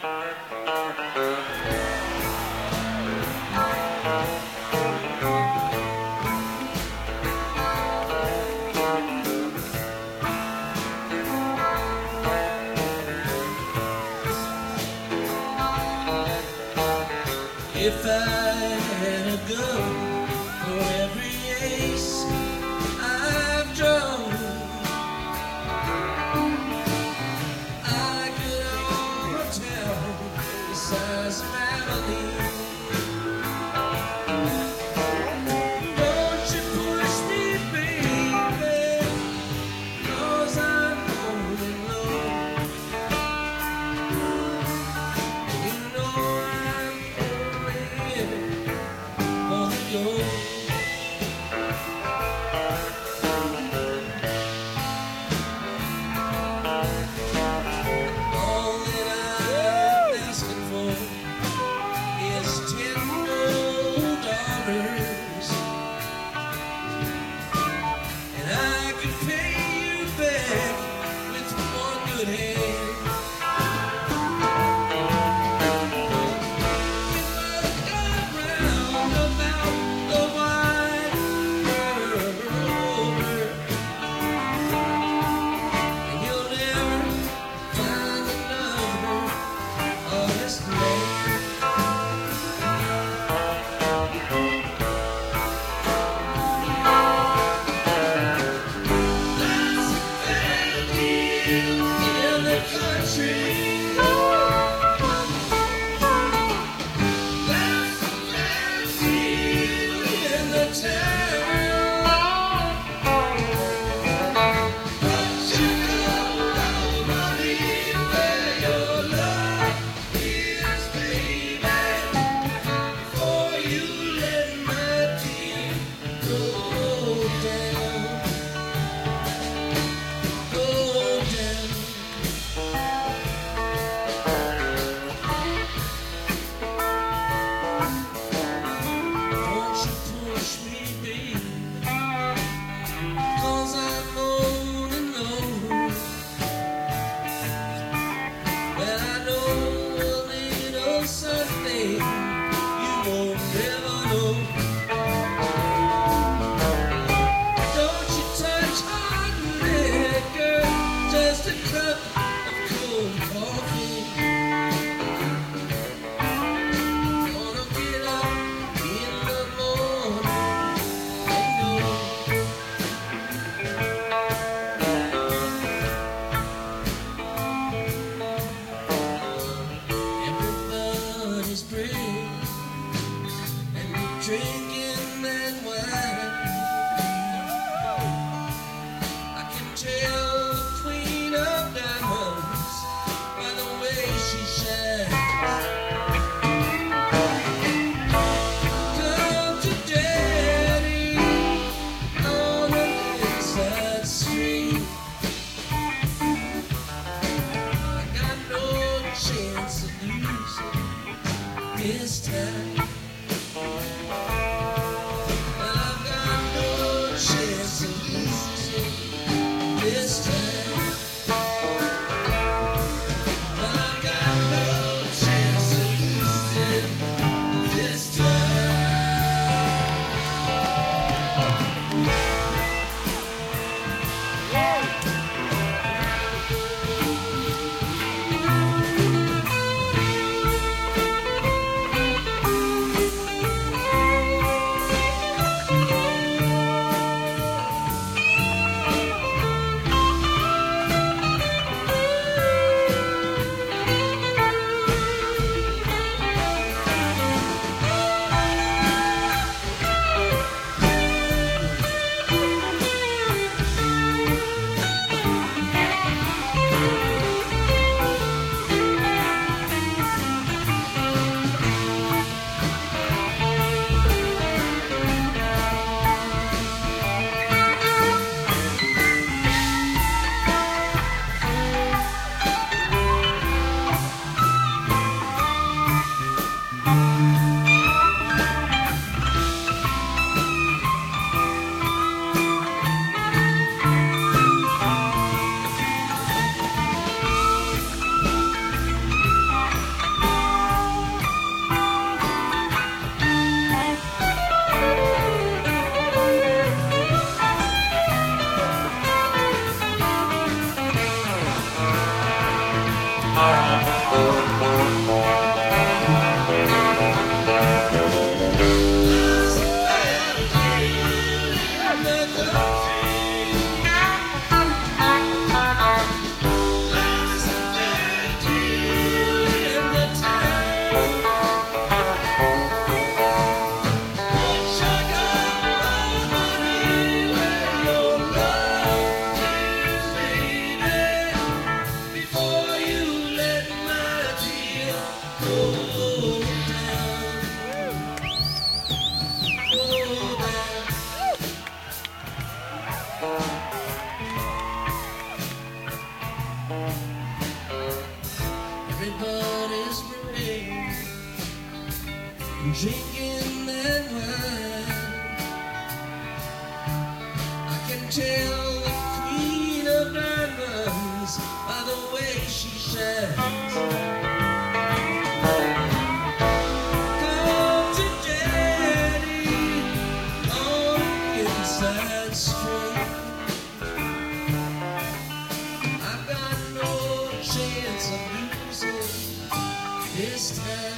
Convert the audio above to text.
If I had a gun for every ace I've drawn, I could almost tell the size of Abilene. Don't you push me, baby, 'cause I'm holding low. You know I'm all that I'm asking for is $10, and I can pay you back with one good hand. Drinking that wine, I can tell the queen of diamonds by the way she shines. Come to daddy on the inside street. I got no chance of losing this time. This time, I got no chance of losing this time. Everybody's parade, drinking that wine. I can tell the queen of diamonds by the way she shines. Come to daddy on the inside street. I've got no chance of losing this time.